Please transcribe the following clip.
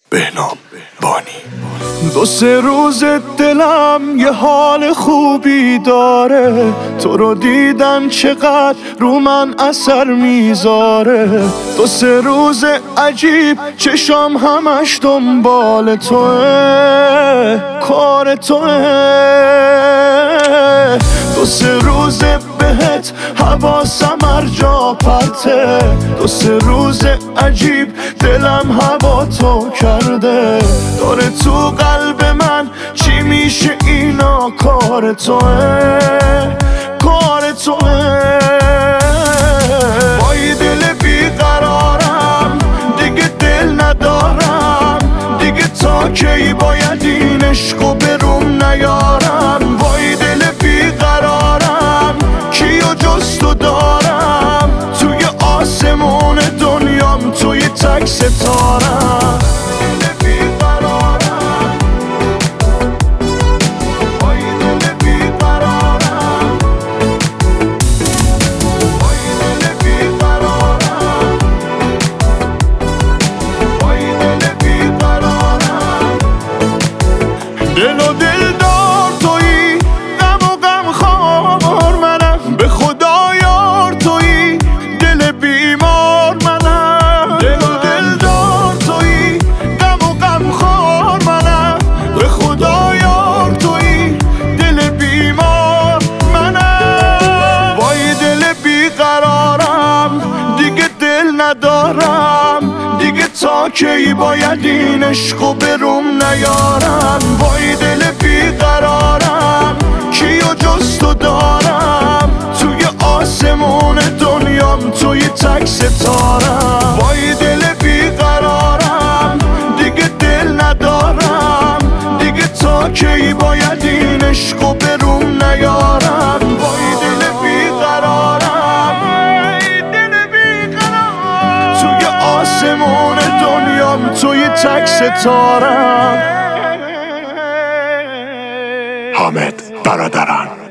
بهنام بانی. دو سه روز دلم یه حال خوبی داره، تو رو دیدن چقدر رو من اثر میذاره. دو سه روز عجیب چشام همش دنبال توه، کار توه. دو سه روز بهت حواسم هر جا پرته، دو سه روز عجیب دلم هوا تو کرده. داره تو قلب من چی میشه اینا، کار توه، کار توه. با یه دل بیقرارم دیگه دل ندارم، دیگه تا کی باید این عشقو بروم نیارم. با یه دل بیقرارم کیو جز تو دارم، توی آسمون دنیام توی تک ستارم. دل و دل دار تویی، غم و غم خوار منم، به خدا یار تویی، دل بیمار منم. دل و دل دار تویی، غم و غم خوار منم، به خدا یار تویی، دل بیمار منم. وای دل بیقرارم دیگه دل ندارم، دیگه تا کی باید این عشقو بروم نیارم. وای دل بیقرارم کیو جز تو دارم، توی آسمون دنیام توی تک ستارم. وای دل بیقرارم دیگه دل ندارم، دیگه تا کی باید این عشقو بروم نیارم. وای دل بیقرارم، توی آسمون دنیام توی تک ستارم. حامد برادران.